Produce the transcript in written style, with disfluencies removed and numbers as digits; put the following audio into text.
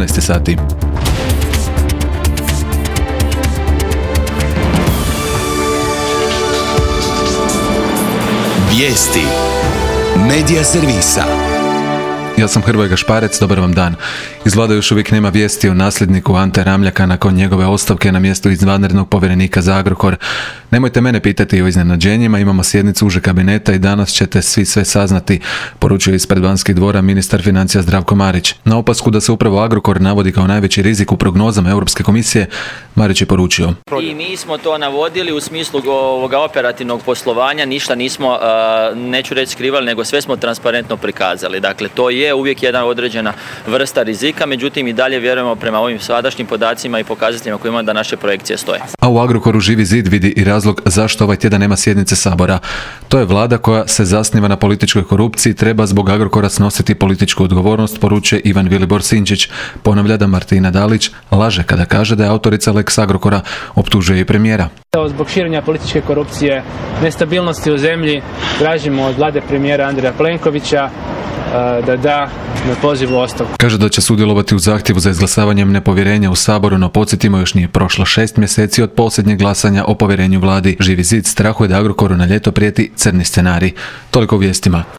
18 sati. Vijesti Medija servisa. Ja sam Hrvoje Gašparec, dobar vam dan. Iz Vlade još uvijek nema vijesti o nasljedniku Ante Ramljaka nakon njegove ostavke na mjestu izvanrednog povjerenika za Agrokor. Nemojte mene pitati o iznenađenjima, imamo sjednicu užeg kabineta i danas ćete svi sve saznati, poručio ispred Banskih dvora ministar financija Zdravko Marić. Na opasku da se upravo Agrokor navodi kao najveći rizik u prognozama Europske komisije, Marić je poručio. I mi smo to navodili u smislu ovoga operativnog poslovanja, ništa nismo, neću reći skrivali, nego sve smo transparentno prikazali. Dakle, to je uvijek jedna određena vrsta rizika, međutim i dalje vjerujemo prema ovim sadašnjim podacima i pokazateljima koje imamo da naše projekcije stoje. A u Agrokoru Živi zid vidi i razlog zašto ovaj tjedan nema sjednice Sabora. To je vlada koja se zasniva na političkoj korupciji, treba zbog Agrokora snositi političku odgovornost, poručuje Ivan Vilibor Sinčić. Ponavlja da Martina Dalić laže kada kaže da je autorica Lex Agrokora, optužuje i premijera. Zbog širenja političke korupcije, nestabilnosti u zemlji, tražimo od vlade premijera Andreja Plenkovića da na pozivu ostavku. Kaže da će sudjelovati u zahtjevu za izglasavanjem nepovjerenja u Saboru, no podsjetimo, još nije prošlo 6 mjeseci od posljednjeg glasanja o povjerenju vladi. Živi zid strahuje da Agrokoru na ljeto prijeti crni scenarij. Toliko u vijestima.